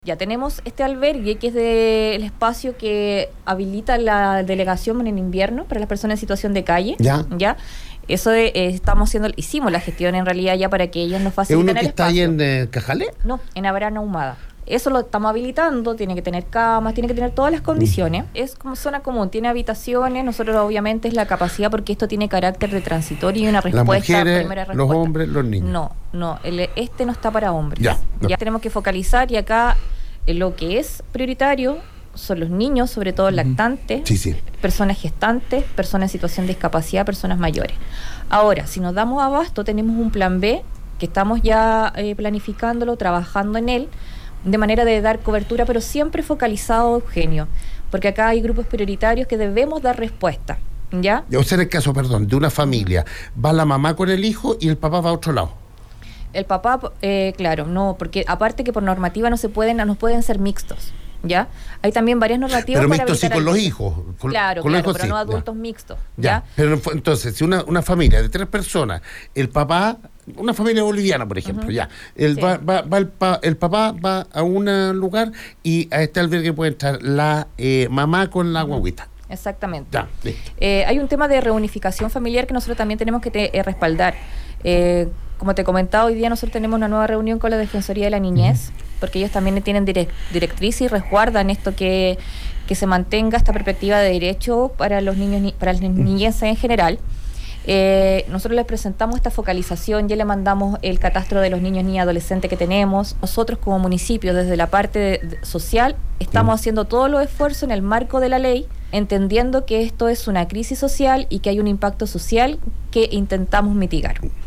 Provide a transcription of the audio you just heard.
Ya tenemos este albergue que es del espacio que habilita la delegación en invierno para las personas en situación de calle. Ya. Eso hicimos la gestión en realidad ya para que ellos nos faciliten el espacio. ¿Es uno que está ahí en Cajale? No, en Abarana Ahumada. Eso lo estamos habilitando, tiene que tener camas, tiene que tener todas las condiciones. Es como zona común, tiene habitaciones, nosotros obviamente es la capacidad porque esto tiene carácter de transitorio y una respuesta. Las mujeres, primera respuesta. los hombres, los niños. No, este no está para hombres. No. Ya tenemos que focalizar y acá lo que es prioritario son los niños, sobre todo lactantes, personas gestantes, personas en situación de discapacidad, personas mayores. Ahora, si nos damos abasto, tenemos un plan B que estamos ya planificándolo, trabajando en él, de manera de dar cobertura, pero siempre focalizado, Eugenio, porque acá hay grupos prioritarios que debemos dar respuesta, ¿ya? O sea, en el caso, de una familia, va la mamá con el hijo y el papá va a otro lado. El papá, claro, no, porque aparte que por normativa no pueden ser mixtos, ¿ya? Hay también varias normativas. Pero mixtos sí con los hijos. Claro, pero no adultos mixtos, ¿ya? Pero entonces, si una familia de 3 personas, el papá, una familia boliviana, por ejemplo, el papá va a un lugar y a este albergue puede entrar la mamá con la guaguita. Exactamente. Hay un tema de reunificación familiar que nosotros también tenemos que respaldar. Como te comentaba, hoy día nosotros tenemos una nueva reunión con la Defensoría de la Niñez, porque ellos también tienen directriz y resguardan esto que se mantenga esta perspectiva de derecho para los niños, para las niñeces en general. Nosotros les presentamos esta focalización, ya le mandamos el catastro de los niños, niñas, adolescentes que tenemos. Nosotros como municipio, desde la parte social, estamos haciendo todos los esfuerzos en el marco de la ley, entendiendo que esto es una crisis social y que hay un impacto social que intentamos mitigar.